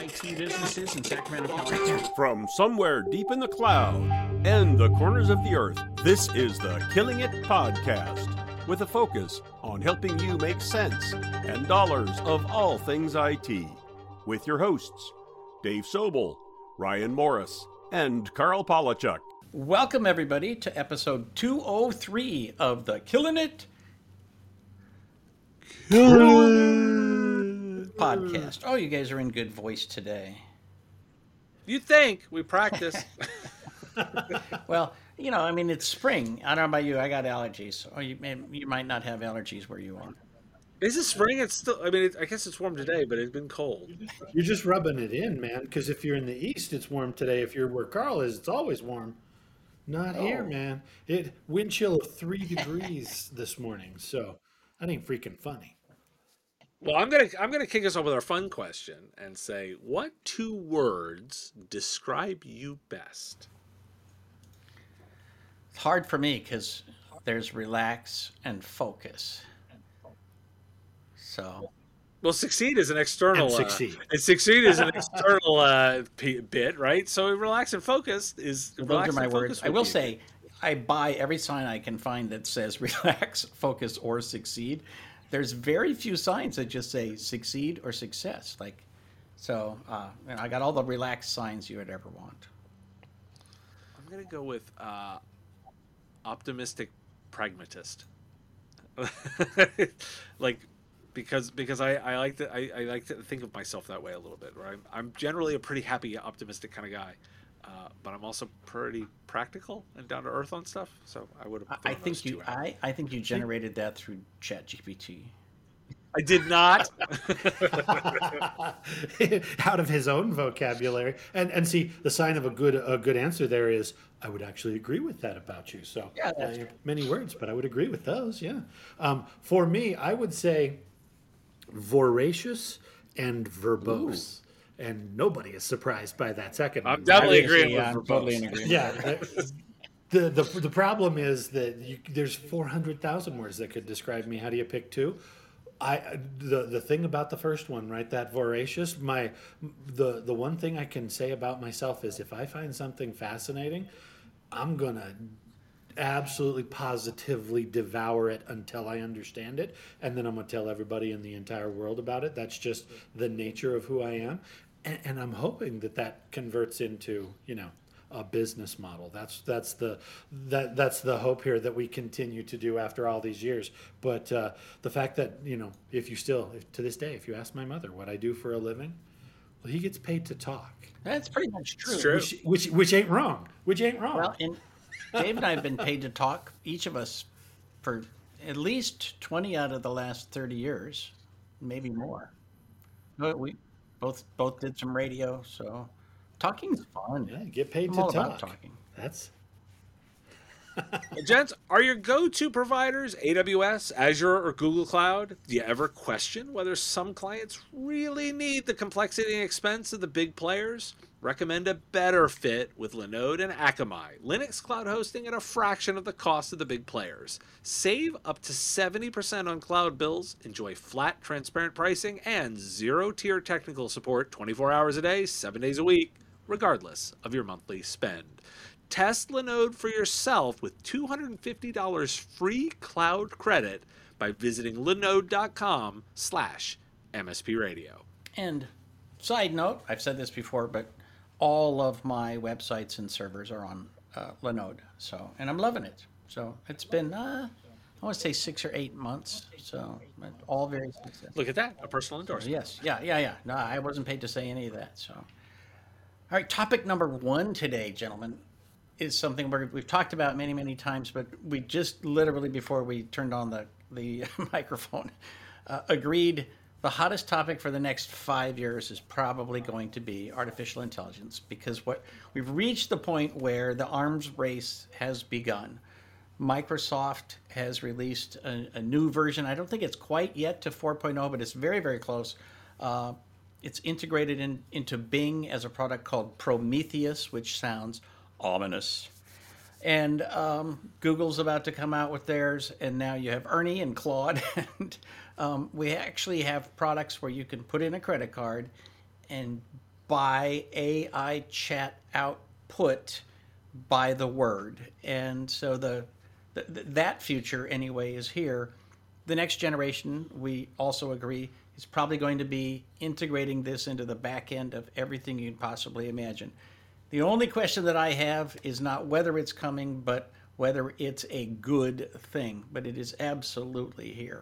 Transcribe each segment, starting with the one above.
IT businesses in Sacramento, California. From somewhere deep in the cloud and the corners of the earth, this is the Killing It Podcast, with a focus on helping you make sense and dollars of all things IT. With your hosts, Dave Sobel, Ryan Morris, and Carl Polachuk. Welcome, everybody, to episode 203 of the Killing It Podcast. Oh, you guys are in good voice today. You think we practice? Well, you know, I mean, it's spring. I don't know about you. I got allergies. Or you might not have allergies where you are. Is it spring? It's still. I mean, I guess it's warm today, but it's been cold. You're just rubbing it in, man. Because if you're in the east, it's warm today. If you're where Carl is, it's always warm. Not here, man. Wind chill of 3 degrees this morning. So that ain't freaking funny. Well, I'm gonna kick us off with our fun question and say, what 2 words describe you best? It's hard for me because there's relax and focus. So, well, succeed is an external. And succeed. Succeed is an external bit, right? So relax and focus is. Those are my words. I will say, I buy every sign I can find that says relax, focus, or succeed. There's very few signs that just say succeed or success. Like, so I got all the relaxed signs you would ever want. I'm gonna go with optimistic pragmatist. Like, because I like to think of myself that way a little bit. Right? I'm generally a pretty happy, optimistic kind of guy. But I'm also pretty practical and down to earth on stuff. So I would have. I think you generated that through ChatGPT. I did not. Out of his own vocabulary, and see, the sign of a good answer there is I would actually agree with that about you. So yeah, many words, but I would agree with those. Yeah. For me, I would say voracious and verbose. Ooh. And nobody is surprised by that second one. I'm definitely agreeing with verbose. Totally in agreement. Yeah. The problem is that there's 400,000 words that could describe me. How do you pick 2? The thing about the first one, right? That voracious. The one thing I can say about myself is if I find something fascinating, I'm gonna absolutely positively devour it until I understand it, and then I'm gonna tell everybody in the entire world about it. That's just the nature of who I am. And I'm hoping that converts into, a business model. That's the hope here that we continue to do after all these years. But the fact that, to this day, if you ask my mother what I do for a living, well, he gets paid to talk. That's pretty much true. It's true. Which ain't wrong. Well, Dave and I have been paid to talk, each of us, for at least 20 out of the last 30 years, maybe more. But we both did some radio, so talking's fun. Yeah, get paid I'm to all talk. about talking. That's Gents, are your go-to providers AWS, Azure, or Google Cloud? Do you ever question whether some clients really need the complexity and expense of the big players? Recommend a better fit with Linode and Akamai. Linux cloud hosting at a fraction of the cost of the big players. Save up to 70% on cloud bills, enjoy flat, transparent pricing, and zero-tier technical support 24 hours a day, 7 days a week, regardless of your monthly spend. Test Linode for yourself with $250 free cloud credit by visiting linode.com/MSP Radio. And side note, I've said this before, but all of my websites and servers are on Linode. So, and I'm loving it. So it's been, I want to say 6 or 8 months. So all very successful. Look at that, a personal endorsement. Yes. Yeah. No, I wasn't paid to say any of that. So, all right. Topic number 1 today, gentlemen, is something we've talked about many, many times, but we just literally before we turned on the microphone agreed the hottest topic for the next 5 years is probably going to be artificial intelligence, because we've reached the point where the arms race has begun. Microsoft has released a new version. I don't think it's quite yet to 4.0, but it's very, very close. It's integrated into Bing as a product called Prometheus, which sounds ominous. And Google's about to come out with theirs, and now you have Ernie and Claude. And we actually have products where you can put in a credit card and by AI chat output by the word. And so that future anyway is here. The next generation, we also agree, is probably going to be integrating this into the back end of everything you can possibly imagine. The only question that I have is not whether it's coming, but whether it's a good thing. But it is absolutely here.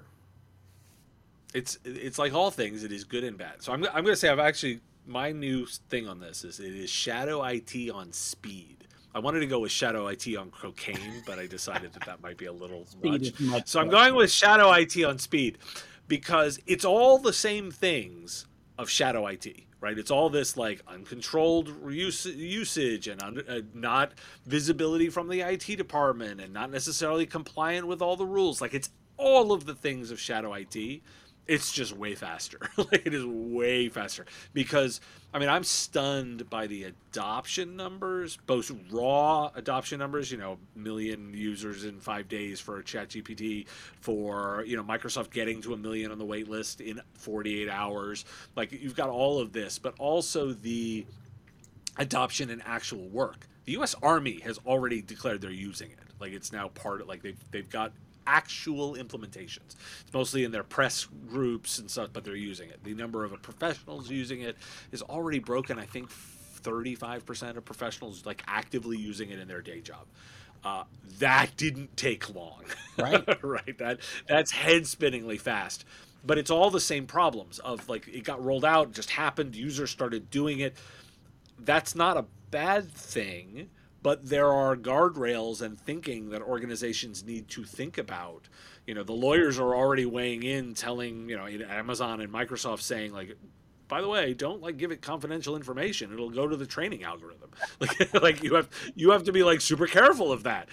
It's like all things, it is good and bad. So I'm going to say my new thing on this is it is Shadow IT on speed. I wanted to go with Shadow IT on cocaine, but I decided that might be a little much. So I'm going with Shadow IT on speed because it's all the same things of Shadow IT, right? It's all this like uncontrolled usage and not visibility from the IT department and not necessarily compliant with all the rules. Like it's all of the things of Shadow IT. It's just way faster. Like it is way faster because, I mean, I'm stunned by the adoption numbers, both raw adoption numbers, million users in 5 days for ChatGPT, for, Microsoft getting to 1 million on the wait list in 48 hours. Like you've got all of this, but also the adoption and actual work. The U.S. Army has already declared they're using it. Like it's now part of, like they've got actual implementations. It's mostly in their press groups and stuff, but they're using it. The number of professionals using it is already broken. I think 35% of professionals like actively using it in their day job. That didn't take long, right? Right. That's head-spinningly fast. But it's all the same problems of like it got rolled out, it just happened, users started doing it. That's not a bad thing. But there are guardrails and thinking that organizations need to think about. The lawyers are already weighing in, telling, Amazon and Microsoft saying, like, by the way, don't like give it confidential information. It'll go to the training algorithm. Like you have to be like super careful of that.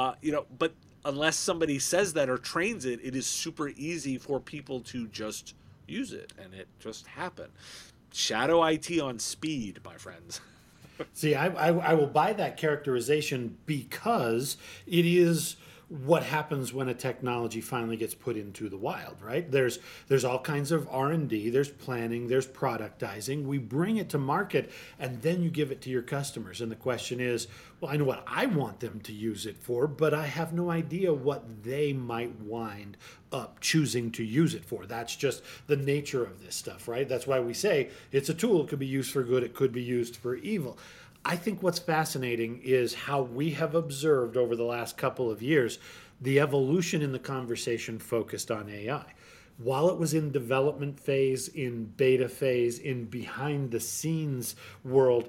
But unless somebody says that or trains it, it is super easy for people to just use it, and it just happened. Shadow IT on speed, my friends. See, I will buy that characterization because it is what happens when a technology finally gets put into the wild, right? There's all kinds of R&D, there's planning, there's productizing. We bring it to market, and then you give it to your customers. And the question is, well, I know what I want them to use it for, but I have no idea what they might wind up choosing to use it for. That's just the nature of this stuff, right? That's why we say it's a tool. It could be used for good. It could be used for evil. I think what's fascinating is how we have observed over the last couple of years the evolution in the conversation focused on AI. While it was in development phase, in beta phase, in behind the scenes world,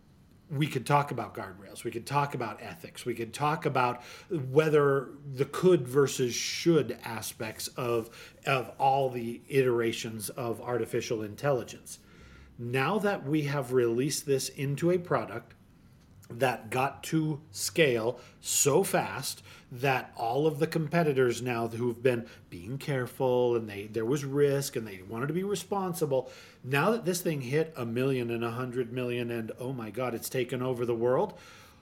we could talk about guardrails, we could talk about ethics, we could talk about whether the could versus should aspects of all the iterations of artificial intelligence. Now that we have released this into a product that got to scale so fast that all of the competitors now who've been being careful and there was risk and they wanted to be responsible, now that this thing hit 1 million and 100 million and oh my God, it's taken over the world,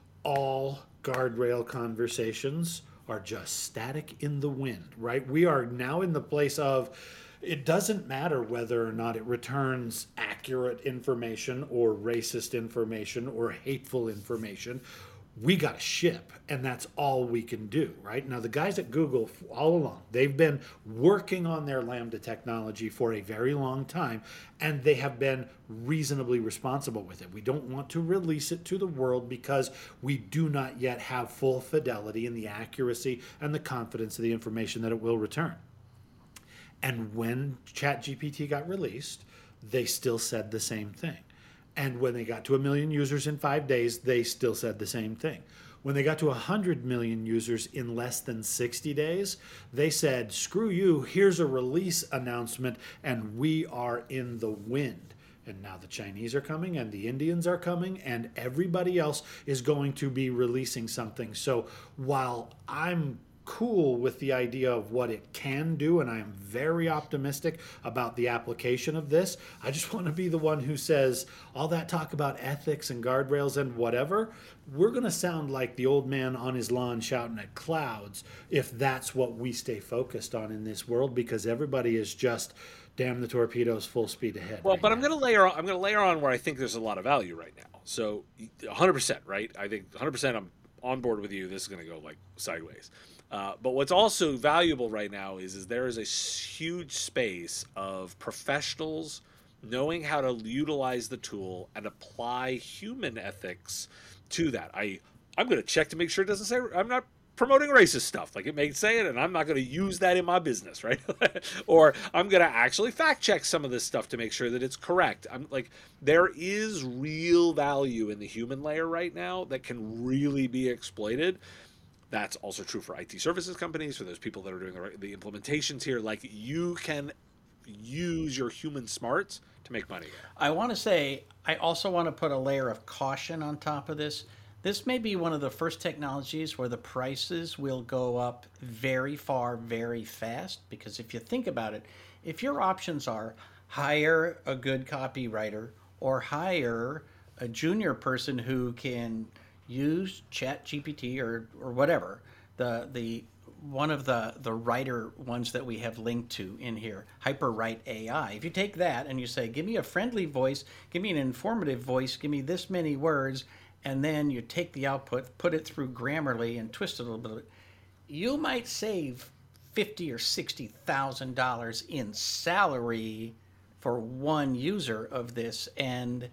all guardrail conversations are just static in the wind, right? We are now in the place of it doesn't matter whether or not it returns accurate information or racist information or hateful information. We got to ship, and that's all we can do, right? Now, the guys at Google, all along, they've been working on their Lambda technology for a very long time, and they have been reasonably responsible with it. We don't want to release it to the world because we do not yet have full fidelity in the accuracy and the confidence of the information that it will return. And when ChatGPT got released, they still said the same thing. And when they got to 1 million users in 5 days, they still said the same thing. When they got to 100 million users in less than 60 days, they said, screw you, here's a release announcement, and we are in the wind. And now the Chinese are coming, and the Indians are coming, and everybody else is going to be releasing something. So while I'm cool with the idea of what it can do, and I am very optimistic about the application of this, I just want to be the one who says all that talk about ethics and guardrails and whatever, we're going to sound like the old man on his lawn shouting at clouds if that's what we stay focused on in this world, because everybody is just damn the torpedoes, full speed ahead. Well, right but now. I'm going to layer on where I think there's a lot of value right now. So 100%, right? I think 100% I'm on board with you. This is going to go like sideways. But what's also valuable right now is there is a huge space of professionals knowing how to utilize the tool and apply human ethics to that. I'm going to check to make sure it doesn't say, I'm not promoting racist stuff. Like, it may say it, and I'm not going to use that in my business, right? Or I'm going to actually fact check some of this stuff to make sure that it's correct. I'm like, there is real value in the human layer right now that can really be exploited. That's also true for IT services companies, for those people that are doing the implementations here. Like, you can use your human smarts to make money. I want to say, I also want to put a layer of caution on top of this. This may be one of the first technologies where the prices will go up very far, very fast. Because if you think about it, if your options are hire a good copywriter or hire a junior person who can use ChatGPT or whatever, the one of the writer ones that we have linked to in here, HyperWrite AI. If you take that and you say, give me a friendly voice, give me an informative voice, give me this many words, and then you take the output, put it through Grammarly and twist it a little bit, you might save $50,000 or $60,000 in salary for one user of this. And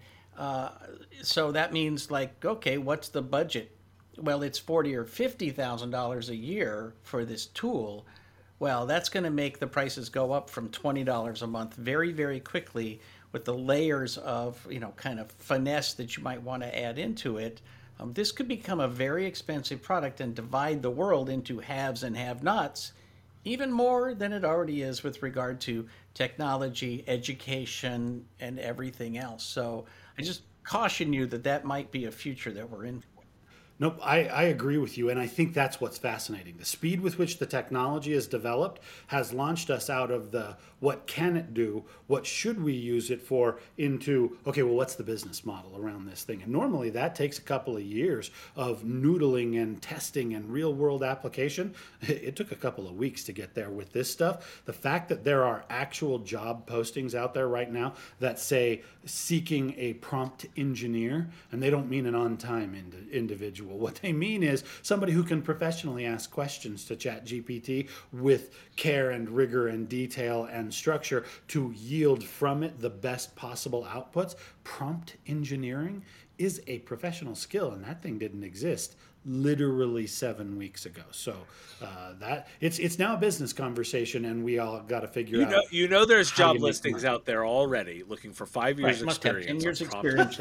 so that means, like, okay, what's the budget? Well, it's $40,000 or $50,000 a year for this tool. Well, that's going to make the prices go up from $20 a month very, very quickly, with the layers of, kind of finesse that you might want to add into it. This could become a very expensive product and divide the world into haves and have-nots, even more than it already is with regard to technology, education, and everything else. So I just caution you that might be a future that we're in. Nope, I agree with you, and I think that's what's fascinating. The speed with which the technology is developed has launched us out of the what can it do, what should we use it for, into, okay, well, what's the business model around this thing? And normally that takes a couple of years of noodling and testing and real-world application. It took a couple of weeks to get there with this stuff. The fact that there are actual job postings out there right now that say seeking a prompt engineer, and they don't mean an on-time individual. What they mean is somebody who can professionally ask questions to ChatGPT with care and rigor and detail and structure to yield from it the best possible outputs. Prompt engineering is a professional skill, and that thing didn't exist literally 7 weeks ago. So that it's now a business conversation, and we all got to figure out. There's job listings out there already looking for 5 years experience. 10 years experience.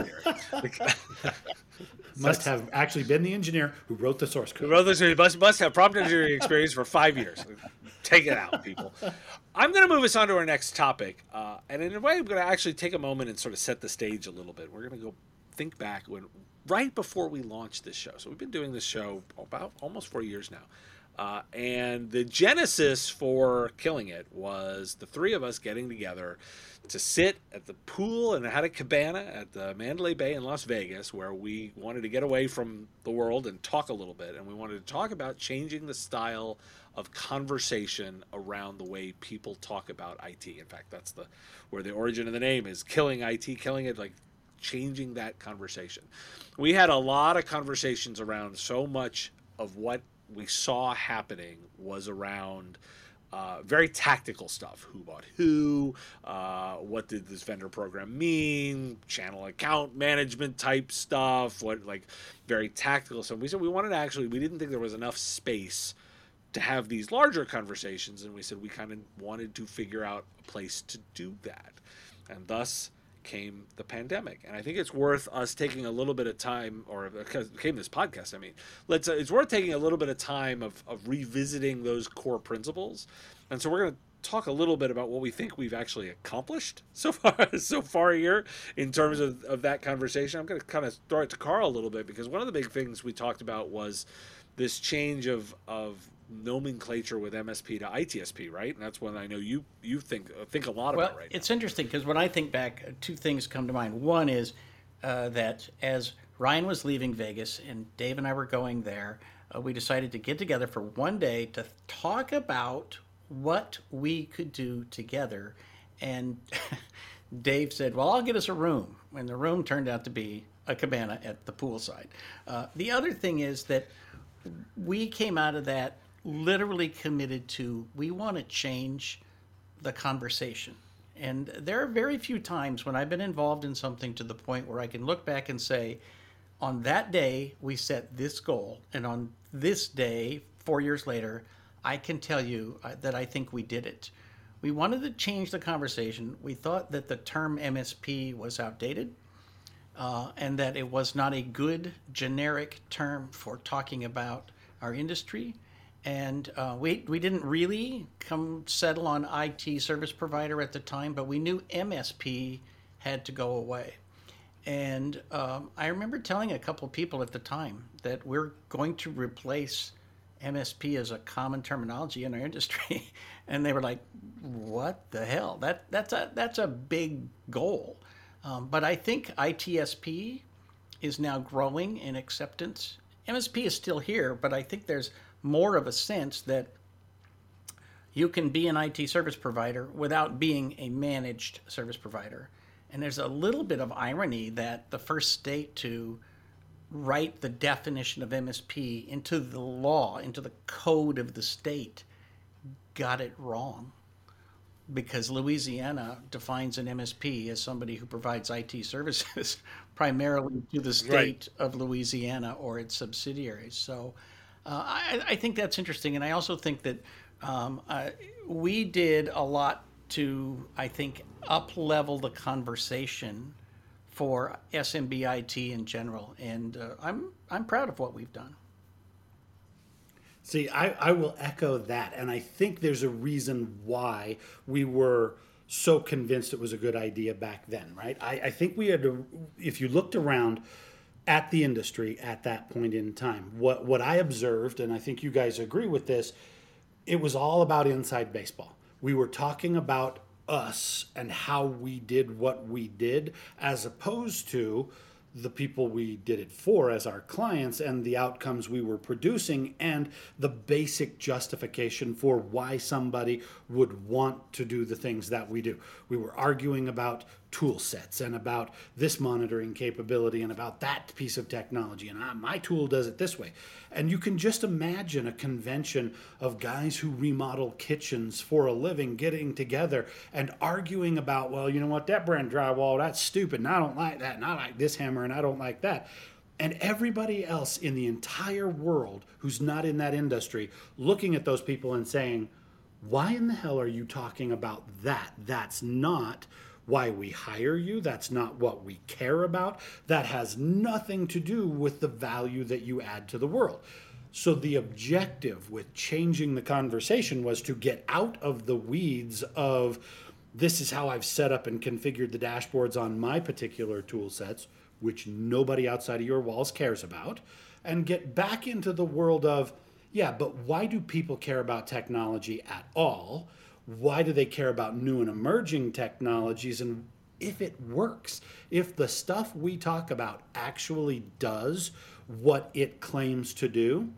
Must have actually been the engineer who wrote the source code. Must have prompt engineering experience for 5 years. Take it out, people. I'm going to move us on to our next topic. And in a way, I'm going to actually take a moment and sort of set the stage a little bit. We're going to go think back right before we launched this show. So we've been doing this show about almost 4 years now. And the genesis for Killing It was the three of us getting together to sit at the pool and had a cabana at the Mandalay Bay in Las Vegas, where we wanted to get away from the world and talk a little bit. And we wanted to talk about changing the style of conversation around the way people talk about IT. In fact, that's where the origin of the name is, Killing IT, Killing It, like changing that conversation. We had a lot of conversations around so much of what we saw happening was around very tactical stuff. Who bought who? What did this vendor program mean? Channel account management type stuff. What, like, very tactical stuff. We said we didn't think there was enough space to have these larger conversations, and we said we kind of wanted to figure out a place to do that. And thus came the pandemic. And I think it's worth us taking a little bit of time, or came this podcast, I mean, it's worth taking a little bit of time of revisiting those core principles. And so we're going to talk a little bit about what we think we've actually accomplished so far here in terms of that conversation. I'm going to kind of throw it to Carl a little bit, because one of the big things we talked about was this change of nomenclature with MSP to ITSP, right? And that's one I know you think a lot about right now. It's interesting, because when I think back, two things come to mind. One is that as Ryan was leaving Vegas and Dave and I were going there, we decided to get together for one day to talk about what we could do together. And Dave said, well, I'll get us a room. And the room turned out to be a cabana at the poolside. The other thing is that we came out of that literally committed to, we want to change the conversation. And there are very few times when I've been involved in something to the point where I can look back and say, on that day, we set this goal. And on this day, 4 years later, I can tell you that I think we did it. We wanted to change the conversation. We thought that the term MSP was outdated and that it was not a good generic term for talking about our industry. And we didn't really come settle on IT service provider at the time, but we knew MSP had to go away. And I remember telling a couple people at the time that we're going to replace MSP as a common terminology in our industry. And they were like, what the hell? That's a big goal. But I think ITSP is now growing in acceptance. MSP is still here, but I think there's more of a sense that you can be an IT service provider without being a managed service provider. And there's a little bit of irony that the first state to write the definition of MSP into the law, into the code of the state, got it wrong. Because Louisiana defines an MSP as somebody who provides IT services primarily to the state of Louisiana or its subsidiaries. So I think that's interesting. And I also think that we did a lot to, I think, up-level the conversation for SMB IT in general. And I'm proud of what we've done. See, I will echo that. And I think there's a reason why we were so convinced it was a good idea back then, right? I think we had to, if you looked around at the industry at that point in time, what I observed, and I think you guys agree with this, it was all about inside baseball. We were talking about us and how we did what we did, as opposed to the people we did it for as our clients and the outcomes we were producing and the basic justification for why somebody would want to do the things that we do. We were arguing about tool sets and about this monitoring capability and about that piece of technology, and my tool does it this way. And you can just imagine a convention of guys who remodel kitchens for a living getting together and arguing about, well, you know what, that brand drywall, that's stupid, and I don't like that, and I like this hammer, and I don't like that. And everybody else in the entire world who's not in that industry looking at those people and saying, why in the hell are you talking about that? That's not why we hire you. That's not what we care about. That has nothing to do with the value that you add to the world. So the objective with changing the conversation was to get out of the weeds of, this is how I've set up and configured the dashboards on my particular tool sets, which nobody outside of your walls cares about, and get back into the world of, yeah, but why do people care about technology at all? Why do they care about new and emerging technologies? And if it works, if the stuff we talk about actually does what it claims to do,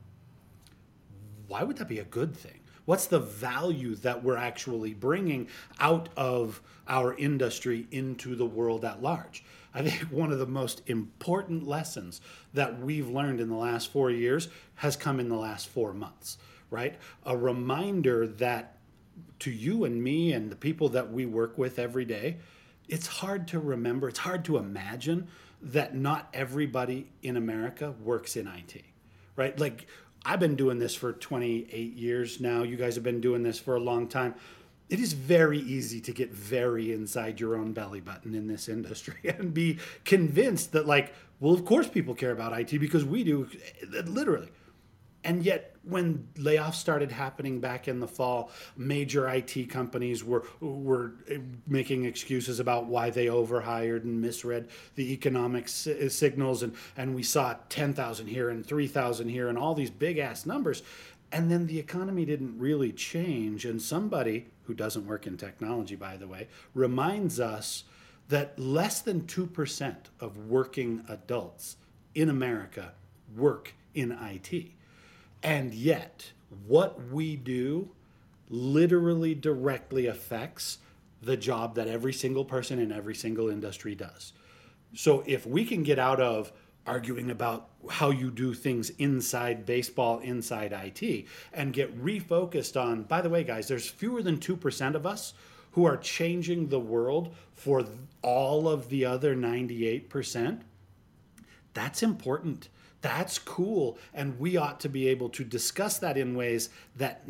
why would that be a good thing? What's the value that we're actually bringing out of our industry into the world at large? I think one of the most important lessons that we've learned in the last 4 years has come in the last 4 months, right? A reminder that to you and me and the people that we work with every day, it's hard to remember, it's hard to imagine that not everybody in America works in IT, right? Like, I've been doing this for 28 years now. You guys have been doing this for a long time. It is very easy to get very inside your own belly button in this industry and be convinced that, like, well, of course people care about IT because we do, literally. And yet, when layoffs started happening back in the fall, major IT companies were making excuses about why they overhired and misread the economic signals. And we saw 10,000 here and 3,000 here and all these big-ass numbers. And then the economy didn't really change. And somebody, who doesn't work in technology, by the way, reminds us that less than 2% of working adults in America work in IT. And yet, what we do literally directly affects the job that every single person in every single industry does. So if we can get out of arguing about how you do things inside baseball, inside IT, and get refocused on, by the way, guys, there's fewer than 2% of us who are changing the world for all of the other 98%. That's important. That's cool. And we ought to be able to discuss that in ways that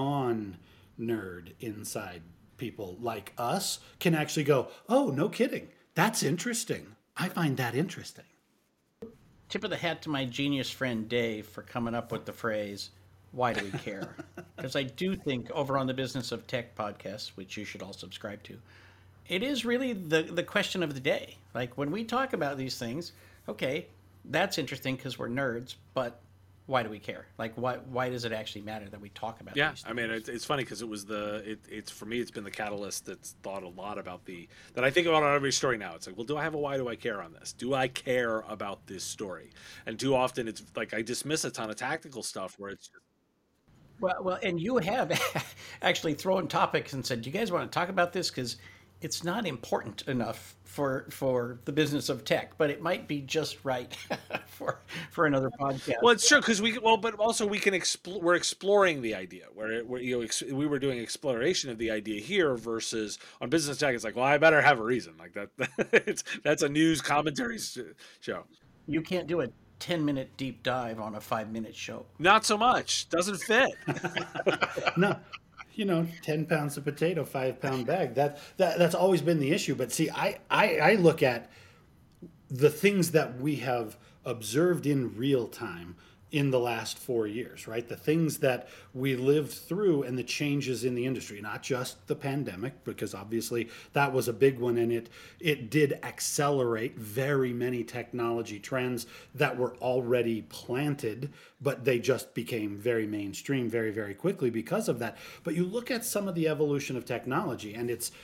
non-nerd inside people like us can actually go, oh, no kidding. That's interesting. I find that interesting. Tip of the hat to my genius friend Dave for coming up with the phrase, why do we care? Because I do think over on the Business of Tech podcast, which you should all subscribe to, it is really the question of the day. Like when we talk about these things, okay, that's interesting because we're nerds, but why do we care? Like, why does it actually matter that we talk about these things? I mean, it's funny because it was it's for me, it's been the catalyst that's thought a lot about that I think about on every story now. It's like, well, why do I care on this? Do I care about this story? And too often it's like I dismiss a ton of tactical stuff where it's just, Well, and you have actually thrown topics and said, do you guys want to talk about this? Because it's not important enough for the Business of Tech, but it might be just right for another podcast. Well, it's true because but also we can we're exploring the idea where we were doing exploration of the idea here versus on Business Tech. It's like, well, I better have a reason like that. That's a news commentary show. You can't do a 10-minute deep dive on a 5-minute show. Not so much. Doesn't fit. No. 10 pounds of potato, 5-pound bag. That's always been the issue. But see, I look at the things that we have observed in real time in the last 4 years, right? The things that we lived through and the changes in the industry, not just the pandemic, because obviously that was a big one, and it did accelerate very many technology trends that were already planted, but they just became very mainstream very, very quickly because of that. But you look at some of the evolution of technology, and it's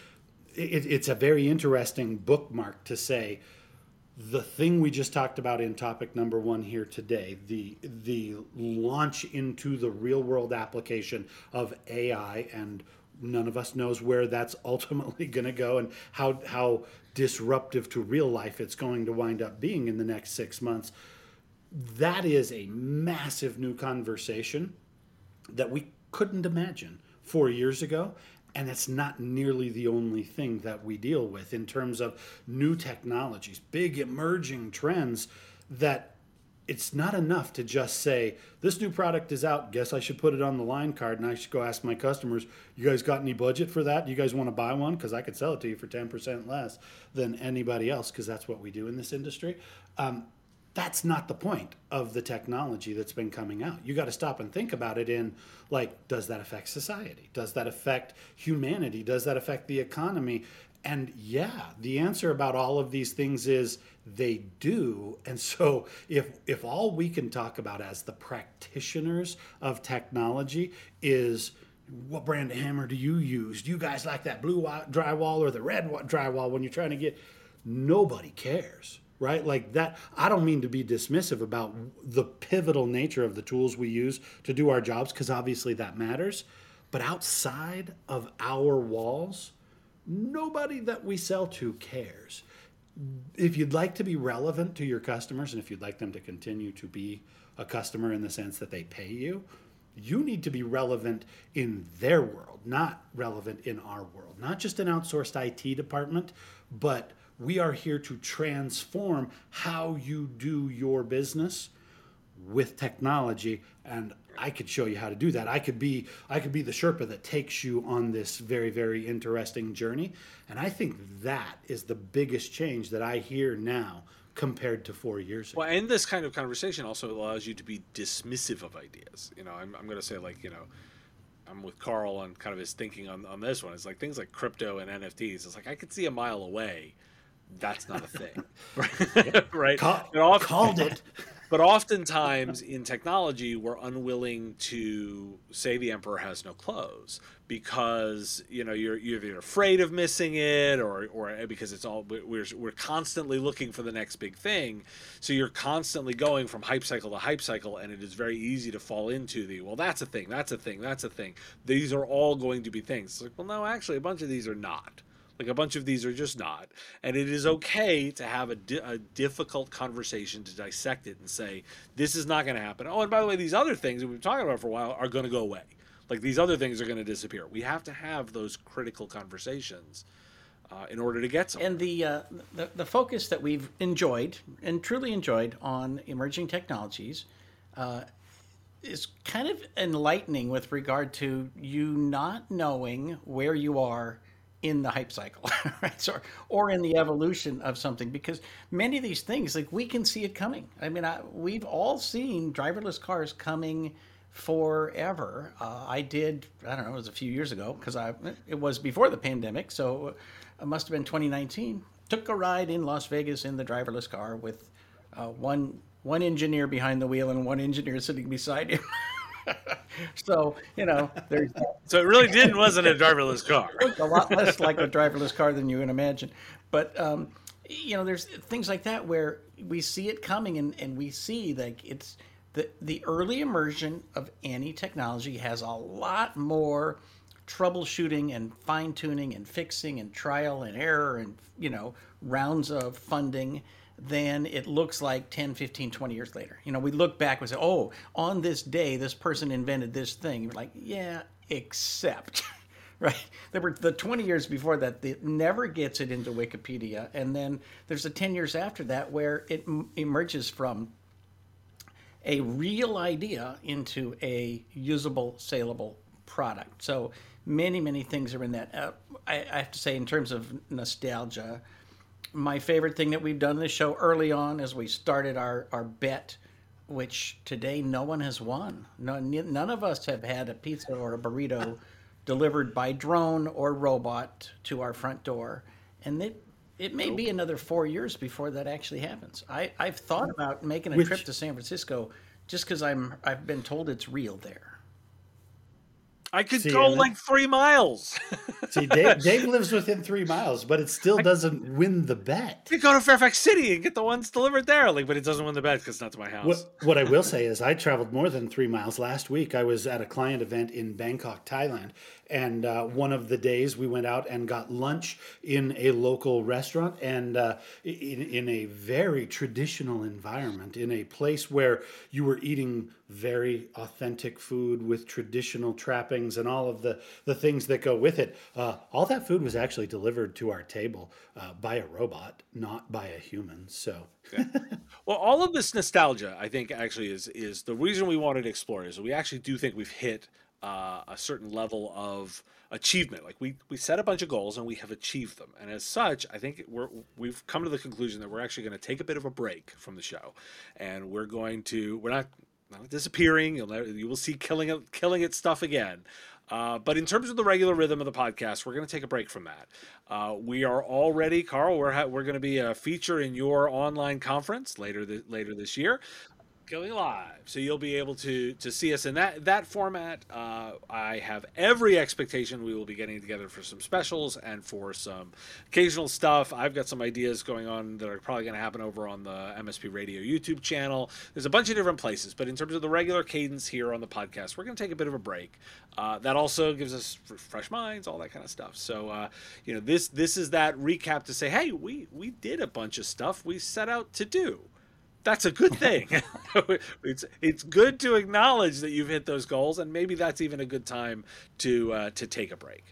a very interesting bookmark to say, the thing we just talked about in topic number 1 here today, the launch into the real world application of AI, and none of us knows where that's ultimately going to go and how disruptive to real life it's going to wind up being in the next 6 months. That is a massive new conversation that we couldn't imagine 4 years ago. And it's not nearly the only thing that we deal with in terms of new technologies, big emerging trends, that it's not enough to just say, this new product is out, guess I should put it on the line card, and I should go ask my customers, you guys got any budget for that? You guys want to buy one? Because I could sell it to you for 10% less than anybody else, because that's what we do in this industry. That's not the point of the technology that's been coming out. You got to stop and think about it in, like, does that affect society? Does that affect humanity? Does that affect the economy? And yeah, the answer about all of these things is they do. And so if all we can talk about as the practitioners of technology is, what brand of hammer do you use? Do you guys like that blue drywall or the red drywall when you're trying to get, nobody cares. Right? Like that, I don't mean to be dismissive about the pivotal nature of the tools we use to do our jobs, because obviously that matters. But outside of our walls, nobody that we sell to cares. If you'd like to be relevant to your customers, and if you'd like them to continue to be a customer in the sense that they pay you, you need to be relevant in their world, not relevant in our world. Not just an outsourced IT department, but we are here to transform how you do your business with technology, and I could show you how to do that. I could be the Sherpa that takes you on this very, very interesting journey, and I think that is the biggest change that I hear now compared to 4 years ago. Well, and this kind of conversation also allows you to be dismissive of ideas. I'm going to say, like, I'm with Carl on kind of his thinking on this one. It's like things like crypto and NFTs. It's like I could see a mile away that's not a thing, right? Called it. But oftentimes in technology, we're unwilling to say the emperor has no clothes because you're either afraid of missing it or because it's all we're constantly looking for the next big thing. So you're constantly going from hype cycle to hype cycle, and it is very easy to fall into that's a thing, that's a thing, that's a thing. These are all going to be things. It's like, well, no, actually, a bunch of these are not. Like a bunch of these are just not. And it is okay to have a difficult conversation to dissect it and say, this is not going to happen. Oh, and by the way, these other things that we've been talking about for a while are going to go away. Like these other things are going to disappear. We have to have those critical conversations in order to get somewhere. And the focus that we've enjoyed and truly enjoyed on emerging technologies is kind of enlightening with regard to you not knowing where you are in the hype cycle, right? So, or in the evolution of something, because many of these things, like we can see it coming. I mean, we've all seen driverless cars coming forever. I don't know, it was a few years ago because it was before the pandemic. So it must have been 2019. Took a ride in Las Vegas in the driverless car with one engineer behind the wheel and one engineer sitting beside him. So, there's so it really wasn't a driverless car. It looked a lot less like a driverless car than you can imagine. But, there's things like that where we see it coming and we see like it's the early immersion of any technology has a lot more troubleshooting and fine tuning and fixing and trial and error and, rounds of funding than it looks like 10, 15, 20 years later. We look back and say, oh, on this day, this person invented this thing. You're like, yeah, except, right? There were the 20 years before that, it never gets it into Wikipedia. And then there's the 10 years after that where it emerges from a real idea into a usable, saleable product. So many, many things are in that. I have to say, in terms of nostalgia, my favorite thing that we've done in the show early on is we started our bet, which today no one has won. None of us have had a pizza or a burrito delivered by drone or robot to our front door. And it may be another 4 years before that actually happens. I've thought about making a trip to San Francisco just because I've been told it's real there. I could go like 3 miles. See, Dave lives within 3 miles, but it still doesn't win the bet. You go to Fairfax City and get the ones delivered there, but it doesn't win the bet because it's not to my house. What I will say is I traveled more than 3 miles. Last week, I was at a client event in Bangkok, Thailand. And one of the days we went out and got lunch in a local restaurant and in a very traditional environment, in a place where you were eating very authentic food with traditional trappings and all of the things that go with it. All that food was actually delivered to our table by a robot, not by a human. So. Yeah. Well, all of this nostalgia, I think, actually is the reason we wanted to explore is we actually do think we've hit a certain level of achievement. Like we set a bunch of goals and we have achieved them, and as such, I think we've come to the conclusion that we're actually going to take a bit of a break from the show, and we're not disappearing. You will see killing it stuff again. But in terms of the regular rhythm of the podcast, we're going to take a break from that. We are already, Carl, we're going to be a feature in your online conference later this year. Going live, so you'll be able to see us in that format. I have every expectation we will be getting together for some specials and for some occasional stuff. I've got some ideas going on that are probably going to happen over on the MSP Radio YouTube channel. There's a bunch of different places, but in terms of the regular cadence here on the podcast, we're going to take a bit of a break. That also gives us fresh minds, all that kind of stuff. So this is that recap to say, hey, we did a bunch of stuff we set out to do. That's a good thing. It's good to acknowledge that you've hit those goals, and maybe that's even a good time to take a break.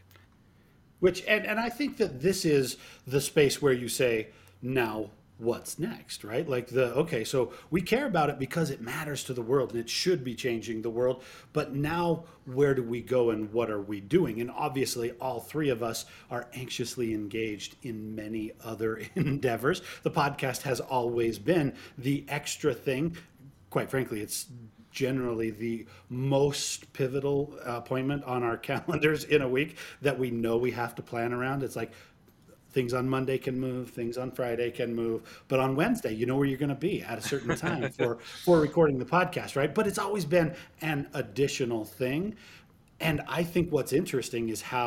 And I think that this is the space where you say, now what's next, right? Like so we care about it because it matters to the world and it should be changing the world. But now where do we go and what are we doing? And obviously all three of us are anxiously engaged in many other endeavors. The podcast has always been the extra thing. Quite frankly, it's generally the most pivotal appointment on our calendars in a week that we know we have to plan around. It's like, things on Monday can move, things on Friday can move, but on Wednesday, you know where you're going to be at a certain time for recording the podcast, right? But it's always been an additional thing. And I think what's interesting is how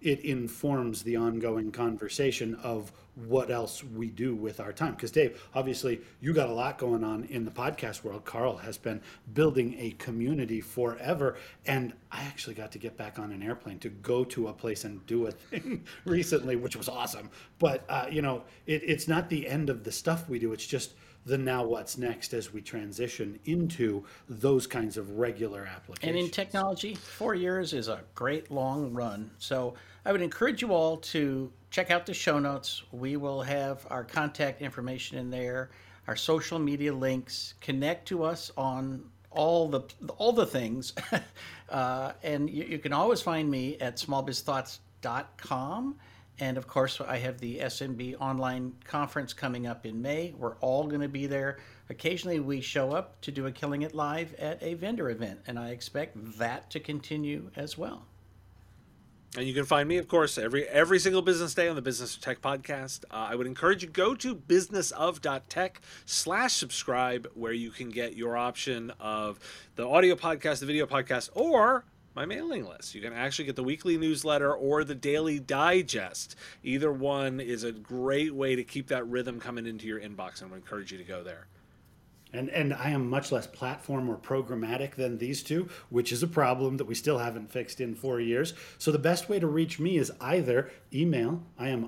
it informs the ongoing conversation of what else we do with our time. Because Dave, obviously you got a lot going on in the podcast world. Carl has been building a community forever, and I actually got to get back on an airplane to go to a place and do a thing recently, which was awesome. But it's not the end of the stuff we do. It's just the now what's next as we transition into those kinds of regular applications. And in technology, 4 years is a great long run. So I would encourage you all to check out the show notes. We will have our contact information in there, our social media links. Connect to us on all the things. And you can always find me at smallbizthoughts.com. And of course, I have the SMB online conference coming up in May. We're all going to be there. Occasionally, we show up to do a Killing It Live at a vendor event, and I expect that to continue as well. And you can find me, of course, every single business day on the Business of Tech podcast. I would encourage you to go to businessof.tech/subscribe, where you can get your option of the audio podcast, the video podcast, or my mailing list. You can actually get the weekly newsletter or the daily digest. Either one is a great way to keep that rhythm coming into your inbox, and I would encourage you to go there. And I am much less platform or programmatic than these two, which is a problem that we still haven't fixed in 4 years. So the best way to reach me is either email. I am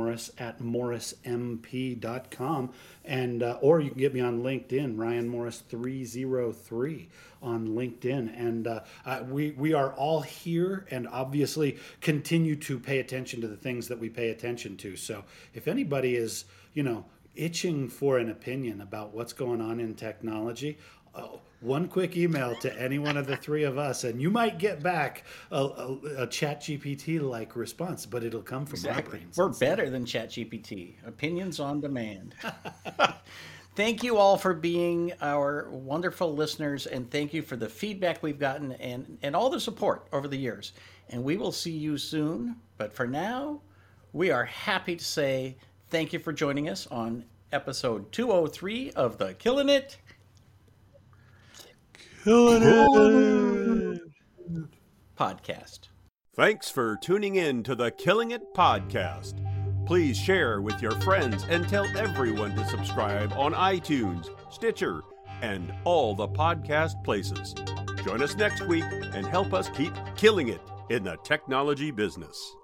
rmorris@morrismp.com, and or you can get me on LinkedIn, Ryan Morris 303 on LinkedIn. And we are all here, and obviously continue to pay attention to the things that we pay attention to. So if anybody is, itching for an opinion about what's going on in technology, one quick email to any one of the three of us, and you might get back a ChatGPT-like response, but it'll come from our brains. We're better than ChatGPT. Opinions on demand. Thank you all for being our wonderful listeners, and thank you for the feedback we've gotten and all the support over the years. And we will see you soon. But for now, we are happy to say thank you for joining us on episode 203 of the Killing It podcast. Thanks for tuning in to the Killing It podcast. Please share with your friends and tell everyone to subscribe on iTunes, Stitcher, and all the podcast places. Join us next week and help us keep killing it in the technology business.